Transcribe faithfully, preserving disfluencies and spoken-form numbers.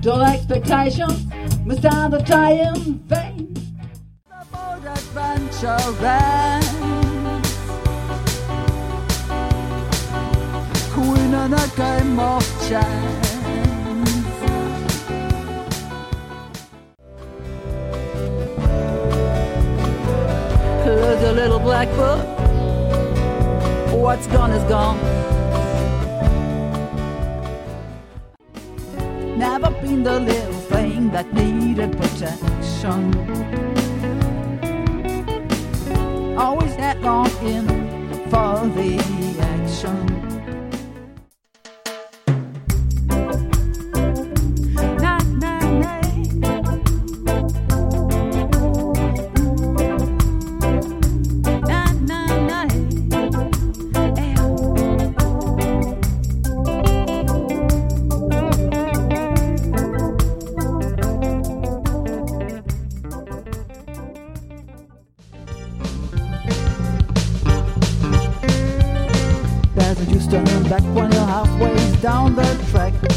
dull expectations must stand the tie in vain. The bold adventurous queen in a game of chance. There's a little black book. What's gone is gone. Never been the little thing that needed protection. Always headlong in for the action. There's a juice turning back when you're halfway down the track.